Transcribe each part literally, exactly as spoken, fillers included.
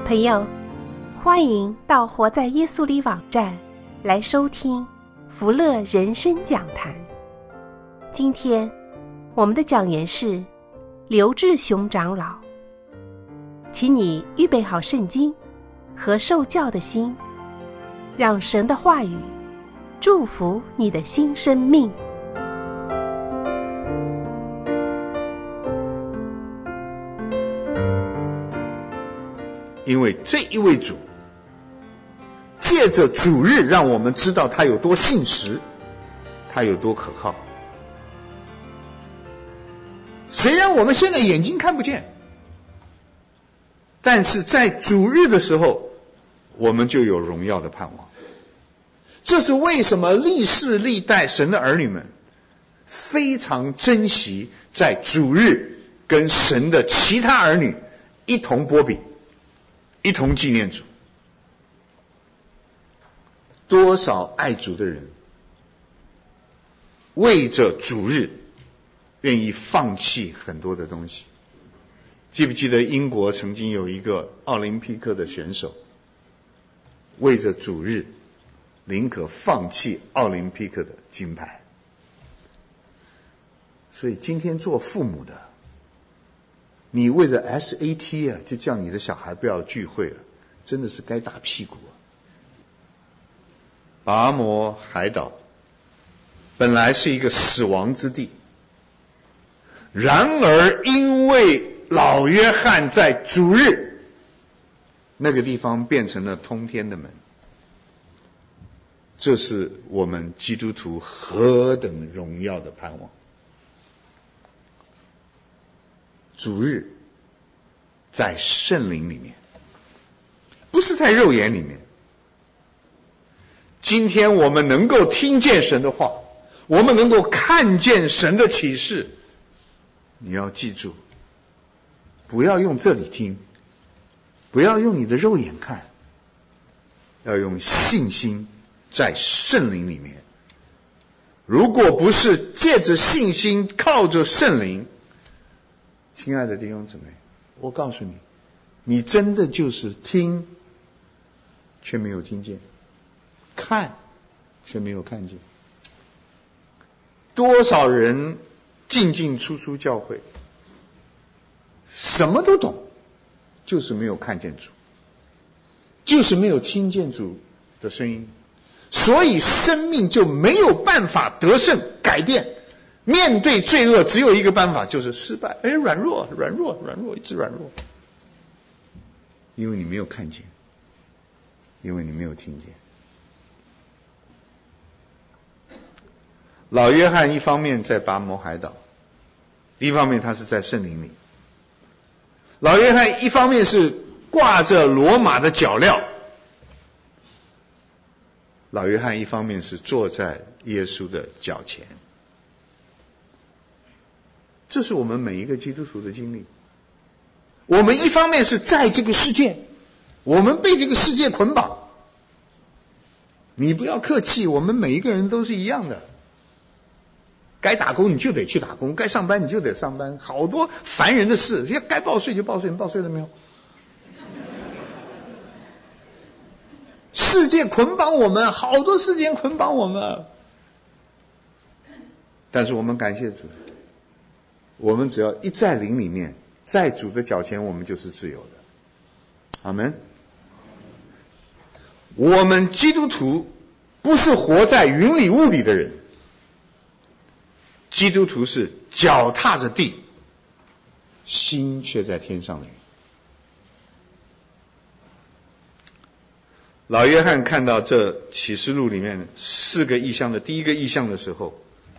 朋友，欢迎到活在耶稣里网站来收听福乐人生讲坛。今天我们的讲员是刘志雄长老，请你预备好圣经和受教的心，让神的话语祝福你的新生命。 因为这一位主借着主日让我们知道他有多信实，他有多可靠。虽然我们现在眼睛看不见，但是在主日的时候我们就有荣耀的盼望。这是为什么历世历代神的儿女们非常珍惜在主日跟神的其他儿女一同波比，一同纪念主。多少爱主的人为着主日愿意放弃很多的东西。记不记得英国曾经有一个奥林匹克的选手，为着主日宁可放弃奥林匹克的金牌。所以今天做父母的，你为了 S A T 啊，就叫你的小孩不要聚会了，真的是该打屁股啊。拔摩海岛本来是一个死亡之地，然而因为老约翰在主日，那个地方变成了通天的门。这是我们基督徒何等荣耀的盼望。主日在圣灵里面，不是在肉眼里面。今天我们能够听见神的话，我们能够看见神的启示，你要记住，不要用这里听，不要用你的肉眼看，要用信心在圣灵里面。如果不是借着信心靠着圣灵，亲爱的弟兄姊妹，我告诉你，你真的就是听却没有听见，看却没有看见。多少人进进出出教会，什么都懂，就是没有看见主，就是没有听见主的声音，所以生命就没有办法得胜改变。面对罪恶只有一个办法，就是失败。哎，软弱软弱软弱，一直软弱。因为你没有看见，因为你没有听见。老约翰一方面在拔摩海岛，一方面他是在圣灵里。老约翰一方面是挂着罗马的脚镣，老约翰一方面是坐在耶稣的脚前。这是我们每一个基督徒的经历。我们一方面是在这个世界，我们被这个世界捆绑。你不要客气，我们每一个人都是一样的。该打工你就得去打工，该上班你就得上班，好多烦人的事，该报税就报税，你报税了没有？世界捆绑我们，好多事情捆绑我们。但是我们感谢主，我们只要一在灵里面，在主的脚前，我们就是自由的。阿们。我们基督徒不是活在云里雾里的人，基督徒是脚踏着地，心却在天上的人。老约翰看到这启示录里面四个异象的第一个异象的时候，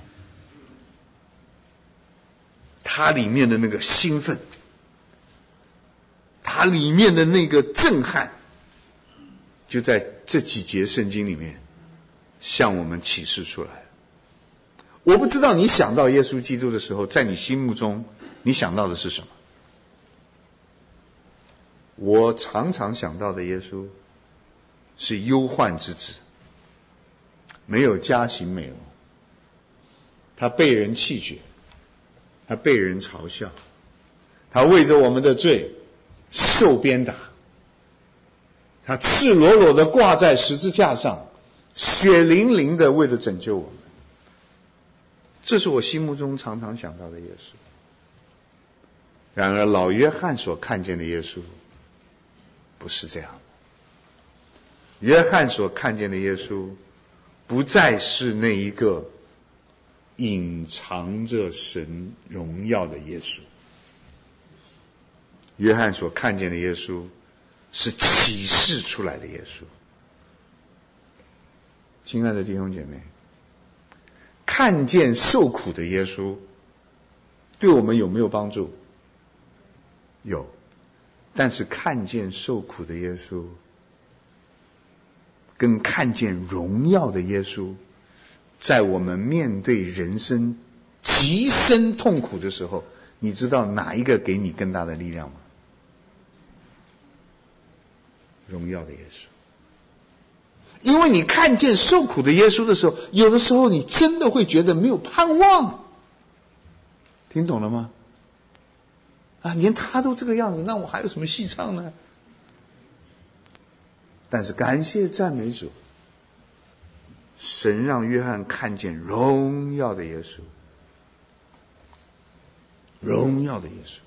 他里面的那个兴奋，他里面的那个震撼，就在这几节圣经里面向我们启示出来。我不知道你想到耶稣基督的时候，在你心目中你想到的是什么？我常常想到的耶稣是忧患之子，没有家型美容，他被人弃绝，他被人嘲笑，他为着我们的罪受鞭打， 他赤裸裸的挂在十字架上，血淋淋的为了拯救我们。这是我心目中常常想到的耶稣。然而老约翰所看见的耶稣不是这样的。约翰所看见的耶稣不再是那一个隐藏着神荣耀的耶稣。约翰所看见的耶稣是启示出来的耶稣。亲爱的弟兄姐妹，看见受苦的耶稣对我们有没有帮助？有。但是看见受苦的耶稣跟看见荣耀的耶稣，在我们面对人生极深痛苦的时候，你知道哪一个给你更大的力量吗？荣耀的耶稣。因为你看见受苦的耶稣的时候，有的时候你真的会觉得没有盼望。听懂了吗？啊，连他都这个样子，那我还有什么戏唱呢？但是感谢赞美主，神让约翰看见荣耀的耶稣，荣耀的耶稣。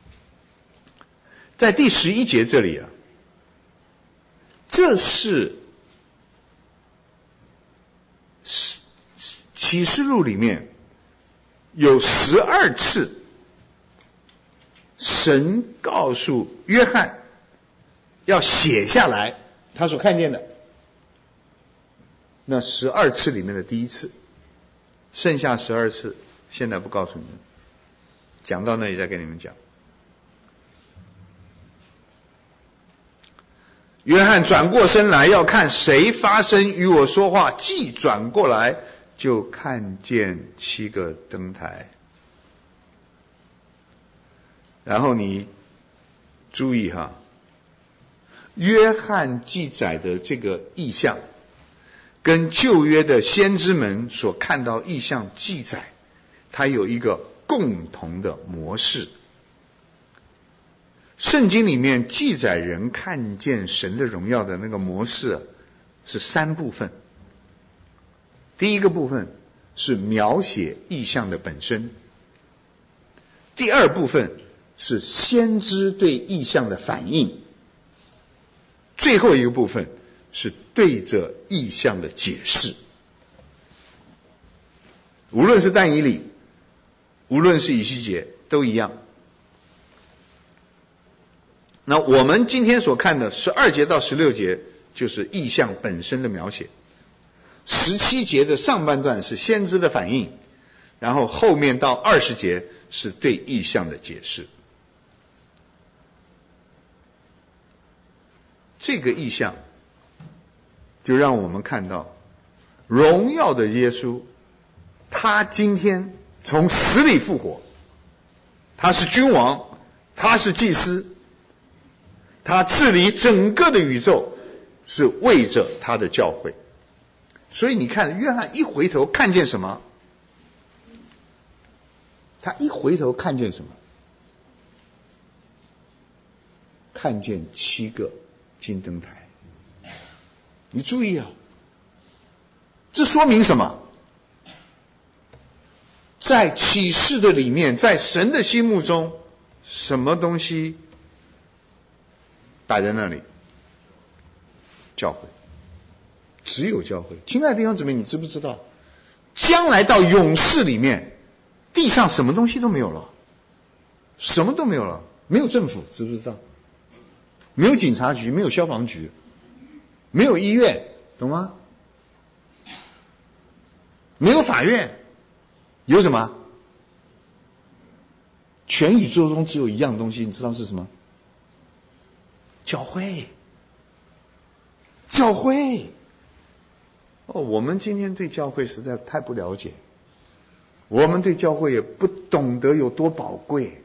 在第十一节这里啊，这是启示录里面有十二次神告诉约翰要写下来他所看见的，那十二次里面的第一次，剩下十二次现在不告诉你们，讲到那里再跟你们讲。约翰转过身来要看谁发声与我说话，既转过来就看见七个灯台。然后你注意哈，约翰记载的这个异象跟旧约的先知们所看到异象记载，它有一个共同的模式。圣经里面记载人看见神的荣耀的那个模式是三部分。第一个部分是描写异象的本身，第二部分是先知对异象的反应，最后一个部分是对着异象的解释。无论是但以理，无论是以西结，都一样。那我们今天所看的十二节到十六节就是异象本身的描写，十七节的上半段是先知的反应，然后后面到二十节是对异象的解释。这个异象就让我们看到荣耀的耶稣，他今天从死里复活，他是君王，他是祭司，他治理整个的宇宙，是为着他的教会。所以你看约翰一回头看见什么？他一回头看见什么？看见七个金灯台。你注意啊，这说明什么？在启示的里面，在神的心目中，什么东西摆在那里？教会，只有教会。亲爱的弟兄姊妹，你知不知道，将来到永世里面，地上什么东西都没有了，什么都没有了，没有政府，知不知道？没有警察局，没有消防局，没有医院，懂吗？没有法院，有什么？全宇宙中只有一样东西，你知道是什么？教会。教会。哦，我们今天对教会实在太不了解，我们对教会也不懂得有多宝贵。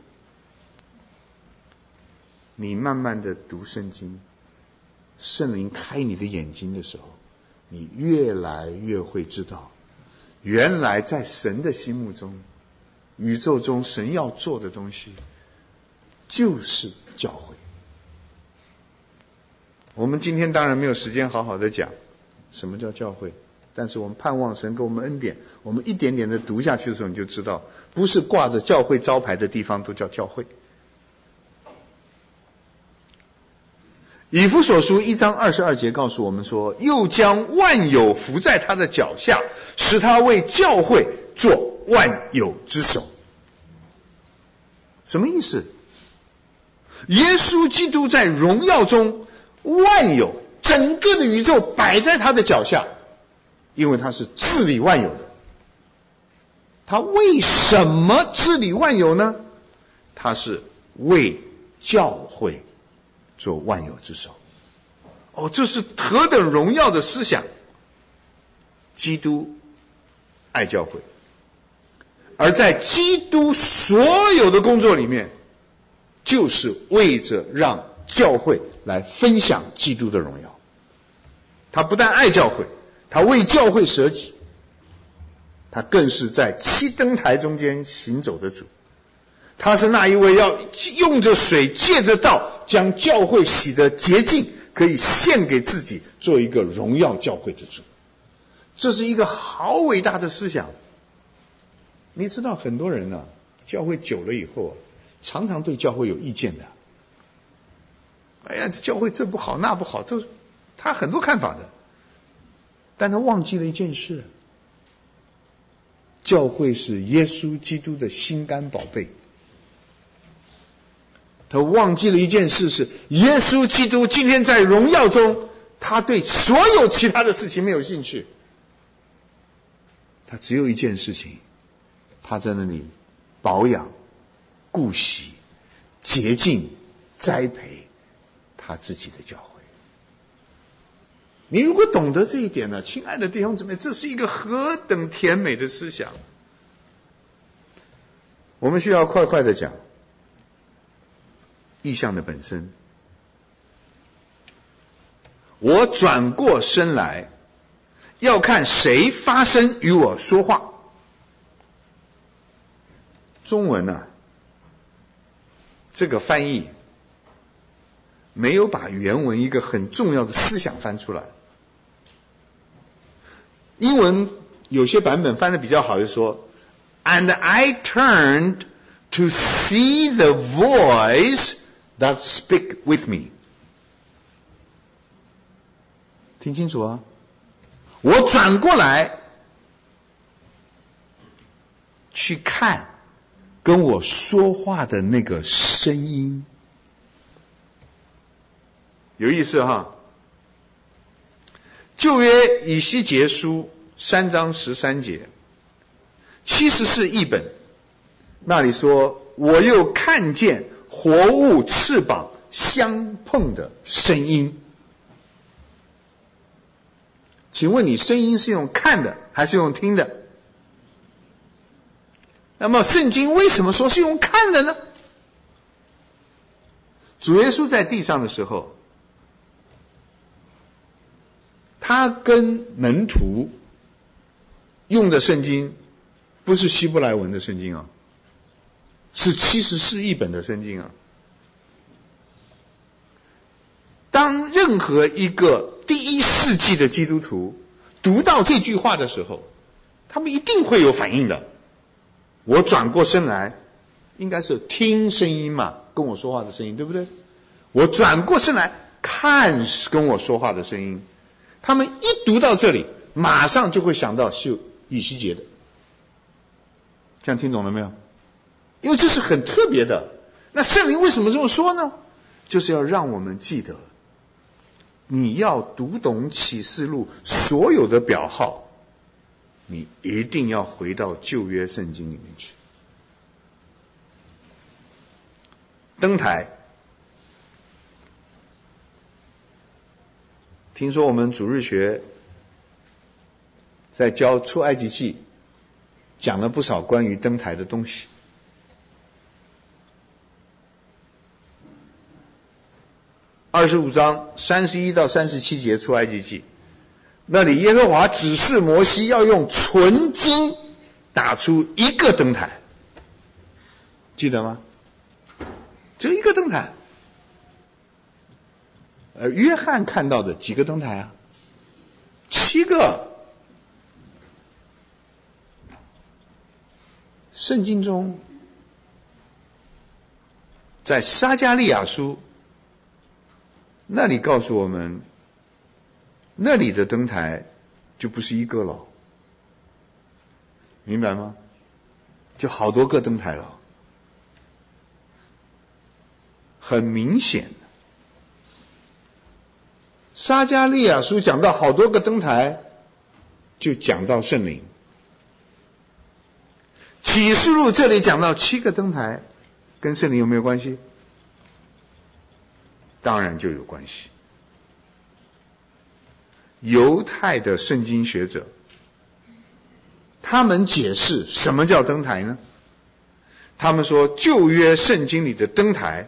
你慢慢的读圣经，圣灵开你的眼睛的时候，你越来越会知道，原来在神的心目中，宇宙中神要做的东西就是教会。 我们今天当然没有时间好好的讲什么叫教会，但是我们盼望神给我们恩典，我们一点点的读下去的时候，你就知道，不是挂着教会招牌的地方都叫教会。以弗所书一章二十二节告诉我们说，又将万有伏在他的脚下，使他为教会做万有之首。什么意思？耶稣基督在荣耀中，万有整个的宇宙摆在他的脚下，因为他是治理万有的。他为什么治理万有呢？他是为教会做万有之首。哦，这是何等荣耀的思想！基督爱教会，而在基督所有的工作里面，就是为着让教会来分享基督的荣耀。他不但爱教会，他为教会舍己，他更是在七灯台中间行走的主。他是那一位要用着水借着道将教会洗得洁净，可以献给自己做一个荣耀教会的主。这是一个好伟大的思想。你知道很多人啊，教会久了以后啊，常常对教会有意见的。哎呀，教会这不好那不好，都他很多看法的。但他忘记了一件事，教会是耶稣基督的心肝宝贝。他忘记了一件事，是耶稣基督今天在荣耀中，他对所有其他的事情没有兴趣。他只有一件事情，他在那里保养、顾惜、洁净、栽培他自己的教会。你如果懂得这一点呢，亲爱的弟兄姊妹，这是一个何等甜美的思想。我们需要快快的讲意象的本身。我转过身来，要看谁发声与我说话。中文啊，这个翻译没有把原文一个很重要的思想翻出来。英文有些版本翻得比较好，就说 And I turned to see the voice that speak with me。 听清楚啊，我转过来去看跟我说话的那个声音。有意思哈。旧约以西结书三章十三节，七十四译本那里说，我又看见活物翅膀相碰的声音。请问你声音是用看的还是用听的？那么圣经为什么说是用看的呢？主耶稣在地上的时候，他跟门徒用的圣经不是希伯来文的圣经啊，是七十四译本的圣经啊。当任何一个第一世纪的基督徒读到这句话的时候，他们一定会有反应的。我转过身来，应该是听声音嘛，跟我说话的声音，对不对？我转过身来看跟我说话的声音。他们一读到这里，马上就会想到是以西结的。这样听懂了没有？因为这是很特别的。那圣灵为什么这么说呢？就是要让我们记得，你要读懂启示录所有的表号，你一定要回到旧约圣经里面去。灯台，听说我们主日学在教出埃及记，讲了不少关于灯台的东西。二十五章三十一到三十七节出埃及记，那里耶和华指示摩西要用纯金打出一个灯台，记得吗？只有一个灯台。 而约翰看到的几个灯台啊？七个。圣经中在撒迦利亚书那里告诉我们，那里的灯台就不是一个了，明白吗？就好多个灯台了。很明显，撒迦利亚书讲到好多个灯台，就讲到圣灵。启示录这里讲到七个灯台，跟圣灵有没有关系？当然就有关系。犹太的圣经学者，他们解释什么叫灯台呢？他们说旧约圣经里的灯台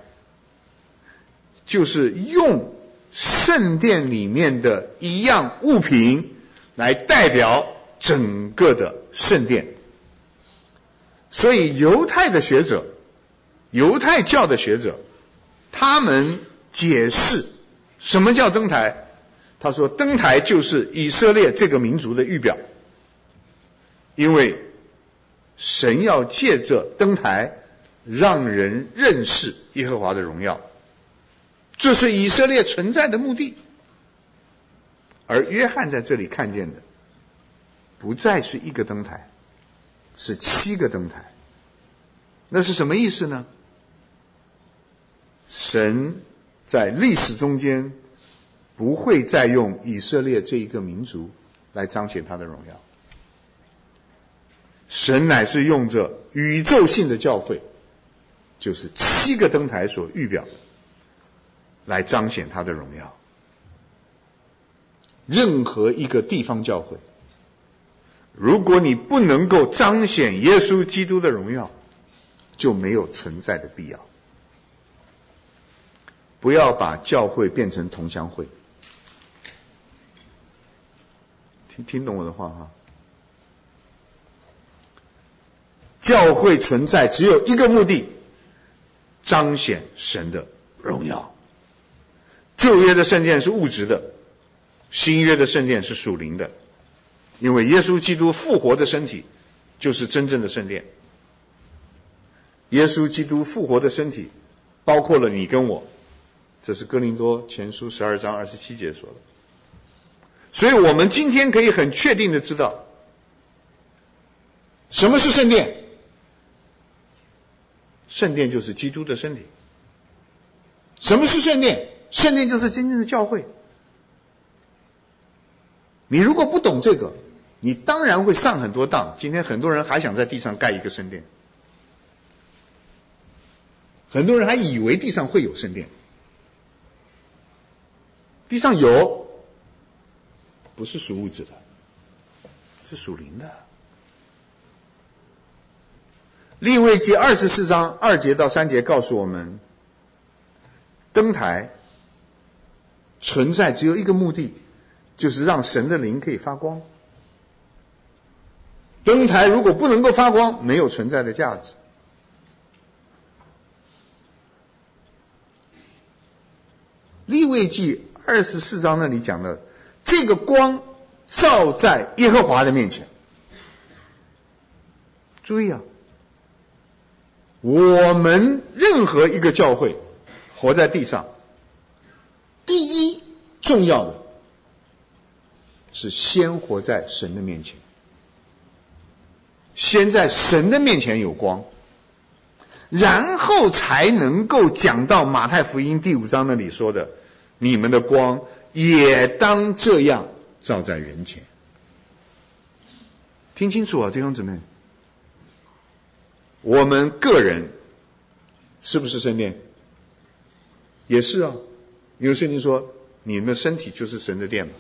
就是用圣殿里面的一样物品来代表整个的圣殿。所以犹太的学者，犹太教的学者，他们解释什么叫灯台。他说灯台就是以色列这个民族的预表，因为神要借着灯台让人认识耶和华的荣耀，这是以色列存在的目的。而约翰在这里看见的不再是一个灯台，是七个灯台。那是什么意思呢？神在历史中间不会再用以色列这一个民族来彰显他的荣耀，神乃是用着宇宙性的教会，就是七个灯台所预表来彰显他的荣耀。任何一个地方教会，如果你不能够彰显耶稣基督的荣耀，就没有存在的必要。不要把教会变成同乡会。听听懂我的话哈。教会存在只有一个目的，彰显神的荣耀。旧约的圣殿是物质的，新约的圣殿是属灵的，因为耶稣基督复活的身体就是真正的圣殿。耶稣基督复活的身体包括了你跟我，这是哥林多前书十二章二十七节说的。所以我们今天可以很确定的知道，什么是圣殿？圣殿就是基督的身体。什么是圣殿？圣殿就是真正的教会。你如果不懂这个，你当然会上很多当。今天很多人还想在地上盖一个圣殿，很多人还以为地上会有圣殿。地上有，不是属物质的，是属灵的。利未记二十四章二节到三节告诉我们，灯台存在只有一个目的，就是让神的灵可以发光。灯台如果不能够发光，没有存在的价值。利未记二十四章那里讲了，这个光照在耶和华的面前。注意啊，我们任何一个教会活在地上，第一重要的是先活在神的面前，先在神的面前有光，然后才能够讲到马太福音第五章那里说的，你们的光也当这样照在人前。听清楚啊，弟兄姊妹，我们个人是不是圣殿？也是啊，因为圣经说你们的身体就是神的殿嘛。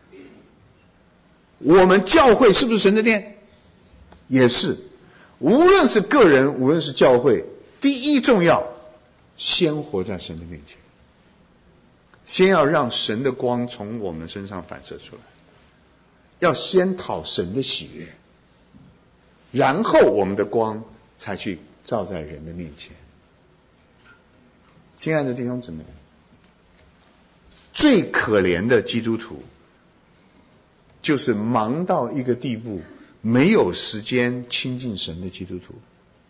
我们教会是不是神的殿？也是。无论是个人，无论是教会，第一重要，先活在神的面前，先要让神的光从我们身上反射出来，要先讨神的喜悦，然后我们的光才去照在人的面前。亲爱的弟兄姊妹， 最可怜的基督徒，就是忙到一个地步，没有时间亲近神的基督徒。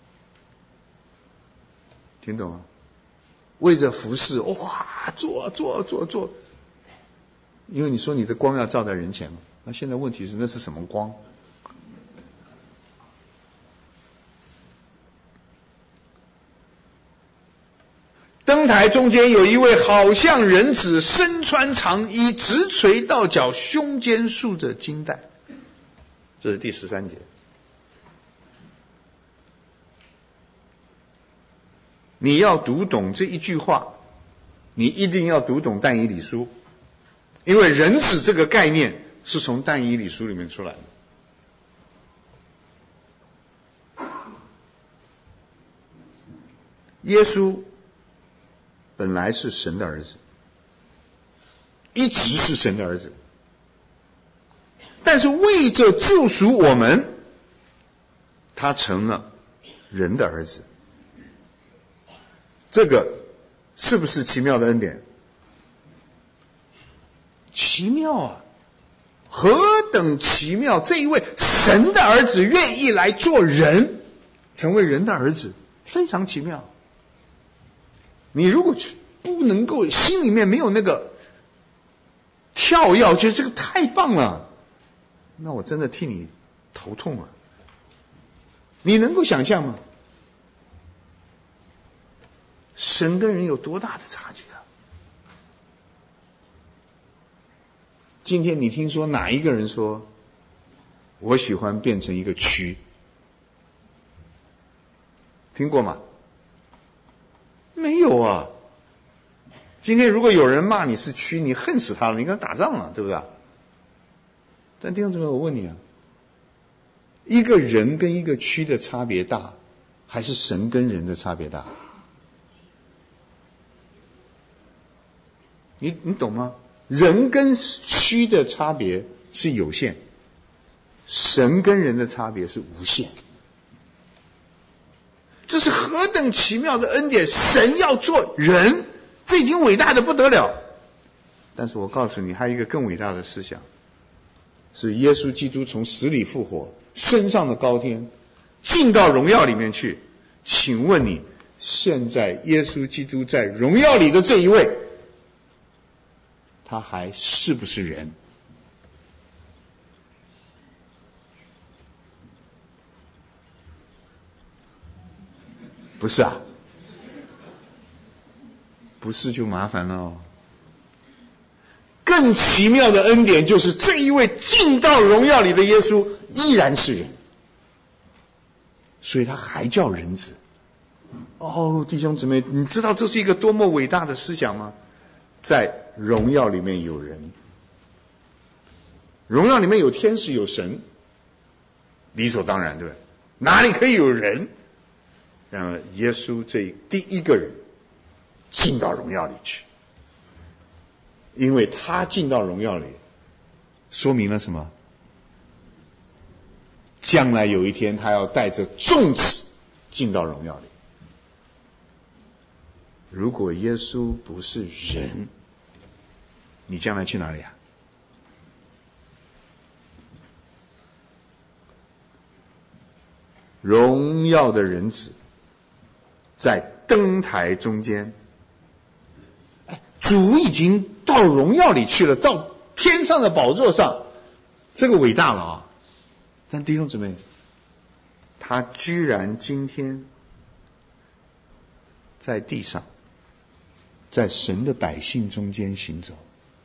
听懂吗？为着服侍，哇，做做做做，因为你说你的光要照在人前嘛，那现在问题是那是什么光？灯台中间有一位好像人子，身穿长衣，直垂到脚，胸间束着金带。这是第十三节。你要读懂这一句话，你一定要读懂但以理书，因为人子这个概念是从但以理书里面出来的。耶稣本来是神的儿子，一直是神的儿子，但是为着救赎我们，他成了人的儿子。这个是不是奇妙的恩典？奇妙啊！何等奇妙！这一位神的儿子愿意来做人，成为人的儿子，非常奇妙。你如果不能够心里面没有那个跳跃，觉得这个太棒了，那我真的替你头痛了。你能够想象吗？神跟人有多大的差距啊！今天你听说哪一个人说我喜欢变成一个蛆？听过吗？没有啊。今天如果有人骂你是蛆，你恨死他了，你跟他打仗了，对不对？但弟兄姊妹，我问你啊，一个人跟一个蛆的差别大，还是神跟人的差别大？你你懂吗？人跟蛆的差别是有限，神跟人的差别是无限。这是何等奇妙的恩典！神要做人，这已经伟大的不得了。但是我告诉你，还有一个更伟大的思想，是耶稣基督从死里复活，升上了高天，进到荣耀里面去。请问你，现在耶稣基督在荣耀里的这一位，他还是不是人？不是啊，不是就麻烦了。更奇妙的恩典就是这一位进到荣耀里的耶稣依然是人，所以他还叫人子。哦，弟兄姊妹，你知道这是一个多么伟大的思想吗？在荣耀里面有人，荣耀里面有天使有神，理所当然，对不对？哪里可以有人？然而耶稣这第一个人进到荣耀里去，因为他进到荣耀里，说明了什么？将来有一天他要带着众子进到荣耀里。如果耶稣不是人，你将来去哪里啊？荣耀的人子在灯台中间，哎，主已经到荣耀里去了，到天上的宝座上，这个伟大了啊！但弟兄姊妹，他居然今天在地上，在神的百姓中间行走。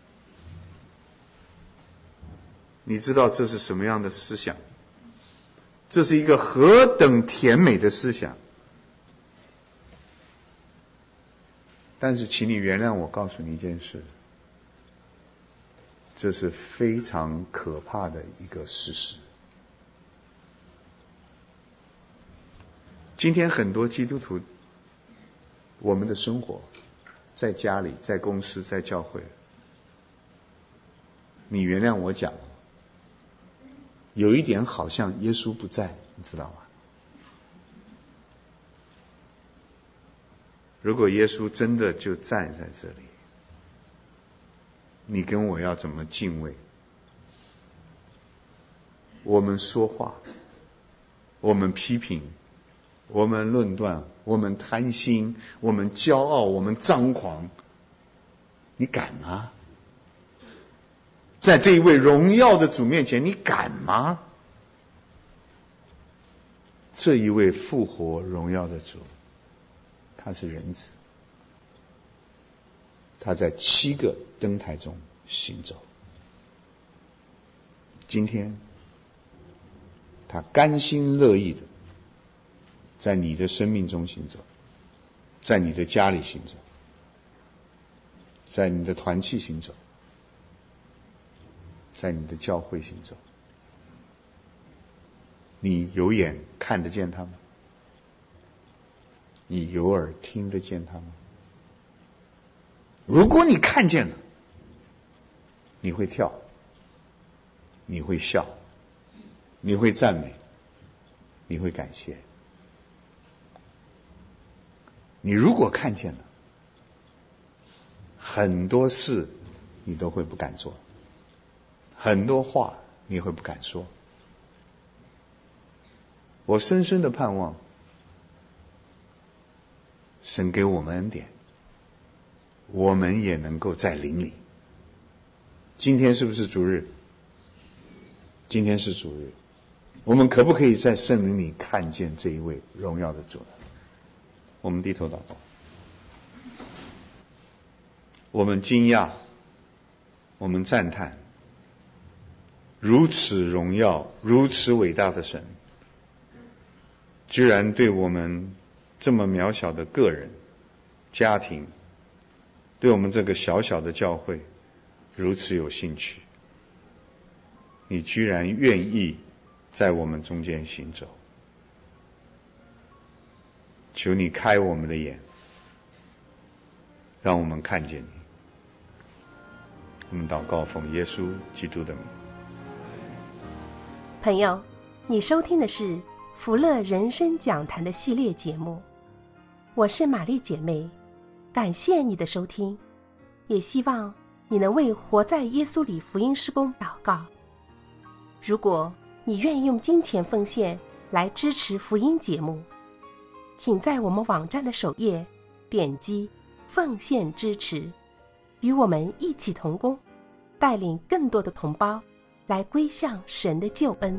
你知道这是什么样的思想？这是一个何等甜美的思想！但是请你原谅我告诉你一件事，这是非常可怕的一个事实。今天很多基督徒，我们的生活在家里，在公司，在教会，你原谅我讲，有一点好像耶稣不在，你知道吗？如果耶稣真的就站在这里， 你跟我要怎么敬畏？我们说话，我们批评，我们论断，我们贪心，我们骄傲，我们张狂，你敢吗？在这一位荣耀的主面前，你敢吗？这一位复活荣耀的主，他是人子，他在七个灯台中行走。今天他甘心乐意的在你的生命中行走，在你的家里行走，在你的团契行走，在你的教会行走。你有眼看得见他吗？你有耳听得见他吗？如果你看见了，你会跳，你会笑，你会赞美，你会感谢。你如果看见了，很多事你都会不敢做，很多话你会不敢说。我深深的盼望神给我们恩典，我们也能够在灵里。今天是不是主日？今天是主日，我们可不可以在圣灵里看见这一位荣耀的主呢？我们低头祷告。我们惊讶，我们赞叹，如此荣耀如此伟大的神，居然对我们这么渺小的个人家庭，对我们这个小小的教会如此有兴趣。你居然愿意在我们中间行走，求你开我们的眼，让我们看见你。我们祷告奉耶稣基督的名。 朋友，你收听的是福乐人生讲坛的系列节目，我是玛丽姐妹，感谢你的收听，也希望你能为活在耶稣里福音事工祷告。如果你愿意用金钱奉献来支持福音节目，请在我们网站的首页点击奉献支持，与我们一起同工，带领更多的同胞来归向神的救恩。